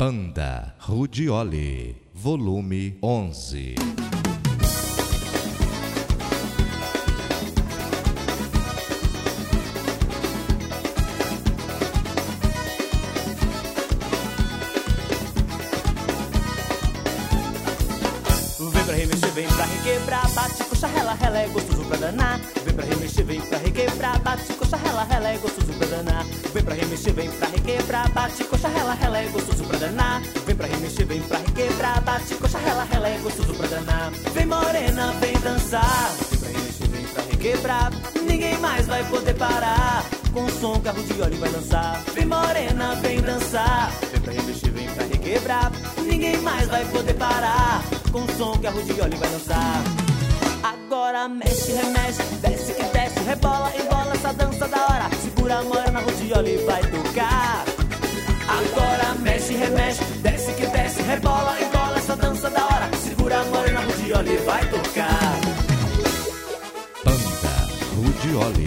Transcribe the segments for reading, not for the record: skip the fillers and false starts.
Banda Rudioli, volume 11. Vem pra remexer, vem pra requebrar, bate, coxa, rela, rela, é gostoso pra danar. Vem pra remexer, vem pra requebrar, bate, coxa, rela, rela, é gostoso pra danar. Vem pra remexer, vem pra requebrar, bate, coxa, rela, rela, é gostoso pra danar. Vem pra remexer, vem pra requebrar, bate, coxa, rela, rela, é gostoso pra danar. Vem morena, vem dançar, vem pra remexer, vem pra requebrar, ninguém mais vai poder parar. Com o som que a Rudioli vai lançar. Vem morena, vem dançar, vem pra remexer, vem pra requebrar, ninguém mais vai poder parar. Com o som que a Rudioli vai lançar. Agora mexe, remexe, desce que desce, rebola, embola essa dança da hora. Segura a morena, a Rudioli vai tocar. Agora mexe, remexe, desce que desce, rebola, embola essa dança da hora. Segura a morena, a Rudioli vai tocar. Banda Rudioli.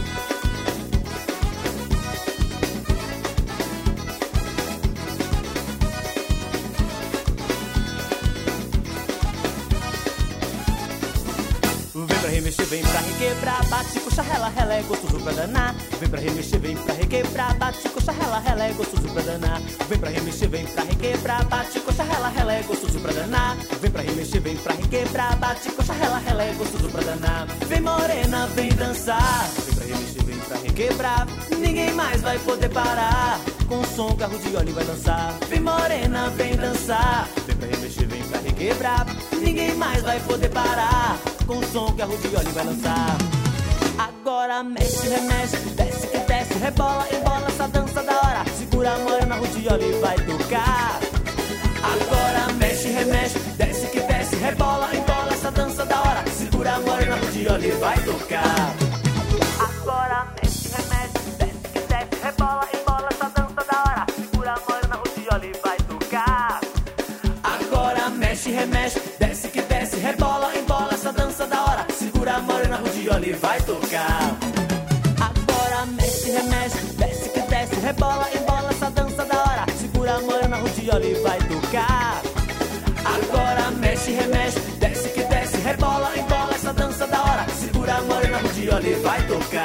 Vem pra remexer, vem pra requebrar, bate, coxa, rela, rela, é gostoso pra danar. Vem pra remexer, vem pra requebrar, bate, coxa, rela, rela, é gostoso pra danar. Vem pra remexer, vem pra requebrar, bate, coxa, rela, rela, é gostoso pra danar. Vem pra remexer, vem pra requebrar, bate, coxa, rela, rela, é gostoso pra danar. Vem morena, vem dançar, vem pra remexer, vem pra requebrar, ninguém mais vai poder parar. Com o som que a Rudioli vai dançar. Vem morena, vem dançar, vem pra remexer, vem pra requebrar, ninguém mais vai poder parar. Com o som que a Rudioli vai lançar. Agora mexe, remexe, desce que desce, rebola, embola essa dança da hora. Segura a morena, a Rudioli vai tocar. Agora mexe, remexe, desce que desce, rebola, embola essa dança da hora. Segura a morena, a Rudioli vai tocar. Agora mexe, remexe, desce que desce, rebola, embola essa dança da hora. Segura a morena, a Rudioli vai tocar. Agora mexe, remexe, desce que desce, rebola, embola essa dança da hora. Segura a morena, a Rudioli vai tocar. Agora mexe, remexe, desce que desce, rebola, embola essa dança da hora. Segura a morena, a Rudioli vai tocar. Agora mexe, remexe, desce que desce, rebola, embola essa dança da hora. Segura a morena, a Rudioli vai tocar.